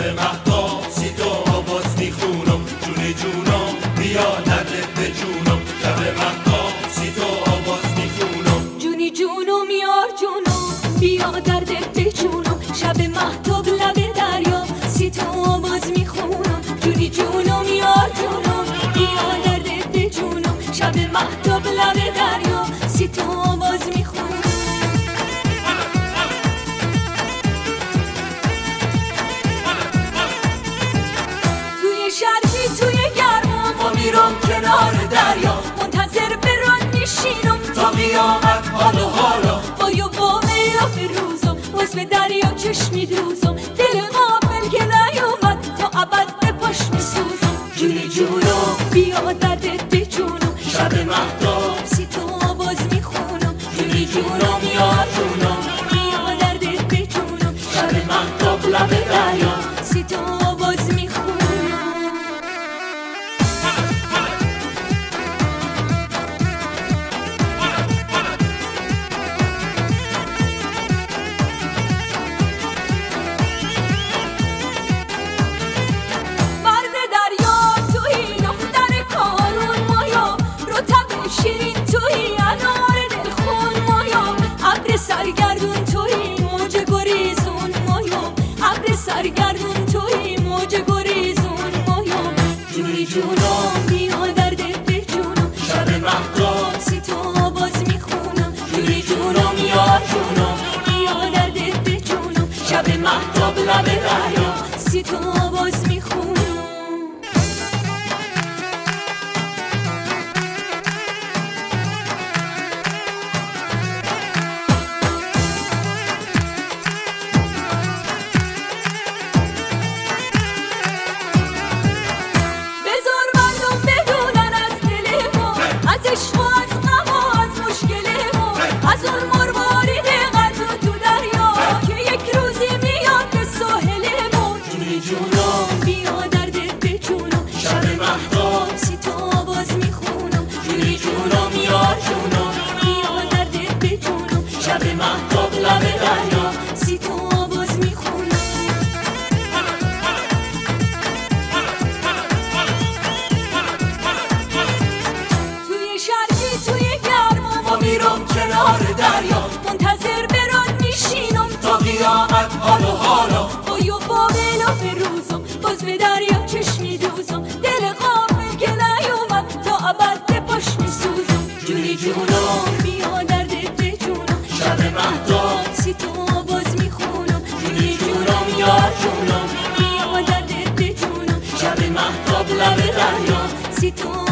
مهتاب سی تو آواز میخونم، جونی جونم بیا درد به جونم. شب مهتاب سی تو آواز میخونم، جونی جونم یار جونم بیا درد به جونم. شب مهتاب لب دریا سی تو آواز میخونم، جونی جونم یار جونم بیا درد به جونم. شب مهتاب لب دریا سی تو آواز میخونم. توی شرقی توی گرما ما میرم کنار دریا، منتظر بران میشینم تا قیامت حال و حالا. با میلا فروزم باز به دریا چشمی دوزم، دل غافل که نیومد تا ابد به پاش میسوزم. جونی جونم بیا درد به جونم، شب مهتاب سی تو آواز میخونم، جونی جونم یار جونم بیا درد به جونم. شب مهتاب لب دریا سی تو آواز میخونم. مرد دریا توی دختر کارون مایا، رطب شیرین توی انار دلخون مایا، ابر سرگردون توی موج گریزون مایا، ابر سرگردون توی موج گریزون مایا. جونی جونم بیا درد به جونم، شب مهتاب سی تو آواز میخونم، جونی جونم یار جونم بیا درد به جونم. شب مهتاب لب دریا سی تو آواز میخونم. بذار مردم بدونن از دل ما، از عشق و از غم و از مشکل ما، از اون مروارید قطع تو دریا که یک روزی میاد به ساحل ما. جونی جونم بیا درد به جونم، شب مهتاب سی تو آواز میخونم، جونی جونم یار جونم بیا درد به جونم. شب مهتاب لب دریا سی تو آواز میخونم. توی شرقی توی گرما ما میرم کنار دریا، منتظر بران میشینم تا قیامت حال و حالا. با میلا فروزم باز به دریا چشمی دوزم، دل غافل که نیومد تا ابد به پاش میسوزم. جونی جونم بیا درد به جونم، شب مهتاب سی تو آواز میخونم، جونی جونم یار جونم بیا درد به جونم. شب مهتاب لب دریا سی تو